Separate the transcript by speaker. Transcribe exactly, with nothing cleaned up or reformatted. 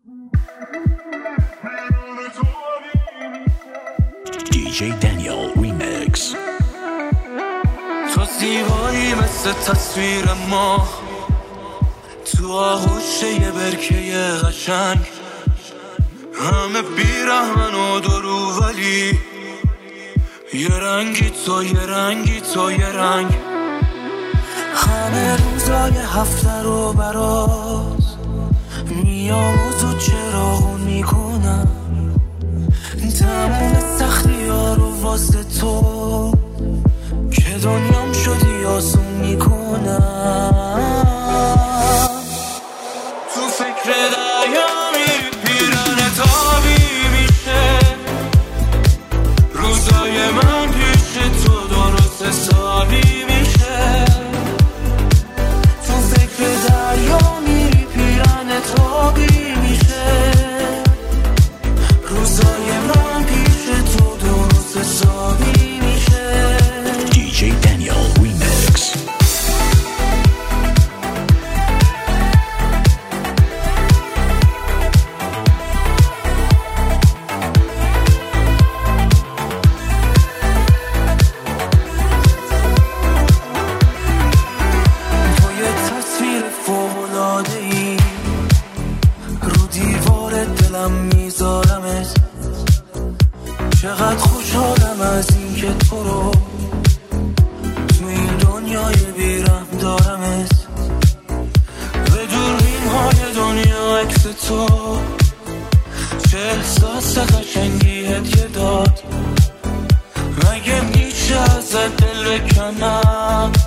Speaker 1: دی جی Daniel Remix.
Speaker 2: تو زیبایی مثل تصویر ما تو آغوش یه برکه قشنگ، همه بیرحمن و درو ولی یه رنگی تو یه رنگی تو یه رنگ. همه روزای هفته رو براز میاموز و چراغون میکنم، تموم سختی ها رو واسه تو که دنیام شدی آسون میکنم. تو فکر دریا میری پیرن تابی میشه، روزای من پیش تو درست حسابی میشه. تو فکر دریا میری پیرن تابی میشه، روزای من پیش تو درست حسابی میشه.
Speaker 1: دی جی Daniel Remix.
Speaker 2: تو یه تصویر فوق‌العاده‌ای رو دیوار دلم میذارمت، چقدر خوشحالم از این که تو رو تو این دنیای بیرم دارمت. به دوربین های دنیا عکس تو چه احساس قشنگی هدیه داد، مگه میشه ازت دل بکنم؟